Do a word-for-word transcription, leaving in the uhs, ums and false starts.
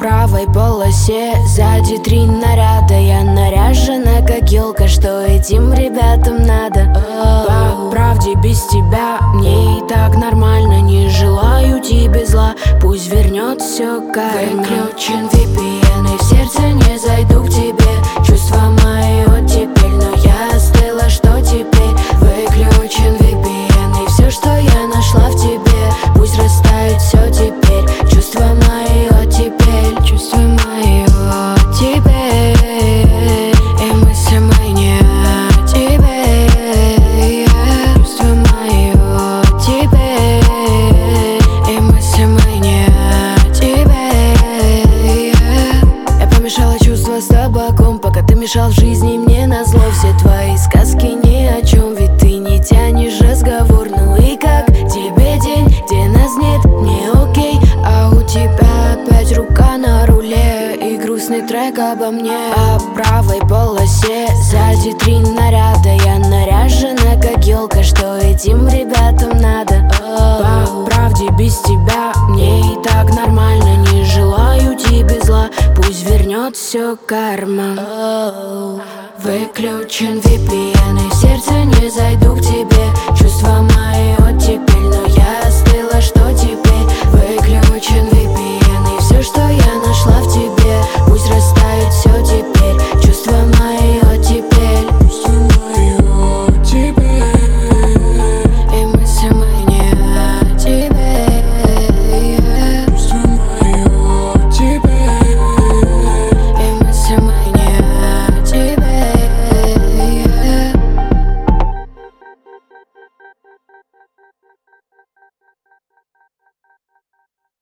правой полосе сзади три наряда. Я наряжена как елка, что этим ребятам надо. По правде без тебя мне и так нормально. Не желаю тебе зла, пусть вернет все карма. Выключен ви пи эн и в сердце не зайду к тебе. Чувства мои оттепель, но я остыла, что теперь? Выключен ви пи эн и все, что я нашла в тебе, пусть растает все теперь. Чувства мои оттепель, чувства мои оттепель, и мысли мои не о тебе. Чувства мои оттепель, и мысли мои не о тебе. Я помешала чувства с табаком, пока ты мешал в жизни мне назло. Все твои сказки ни о чем, ведь ты не тянешь разговор. Ну и как тебе день, где нас нет, мне окей, а у тебя опять рука на руле и грустный трек обо мне. По правой полосе сзади три наряда. Я наряжена как елка, что этим ребятам надо. По правде без тебя мне и так нормально. Не желаю тебе зла, пусть вернет все карма. Выключен ви пи